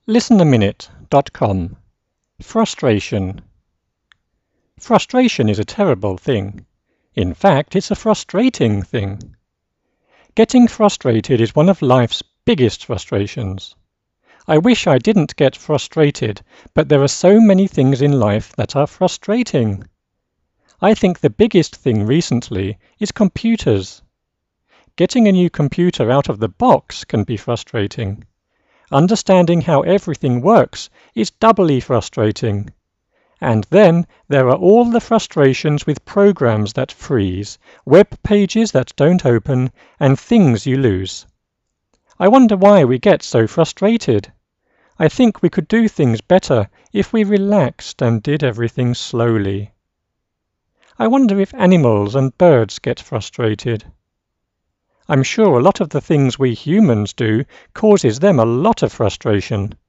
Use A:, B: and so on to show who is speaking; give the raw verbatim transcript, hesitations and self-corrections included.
A: listen a minute dot com. Frustration. Frustration is a terrible thing. In fact, it's a frustrating thing. Getting frustrated is one of life's biggest frustrations. I wish I didn't get frustrated, but there are so many things in life that are frustrating. I think the biggest thing recently is computers. Getting a new computer out of the box can be frustrating. Understanding how everything works is doubly frustrating. And then there are all the frustrations with programs that freeze, web pages that don't open, and things you lose. I wonder why we get so frustrated. I think we could do things better if we relaxed and did everything slowly. I wonder if animals and birds get frustrated. I'm sure a lot of the things we humans do causes them a lot of frustration.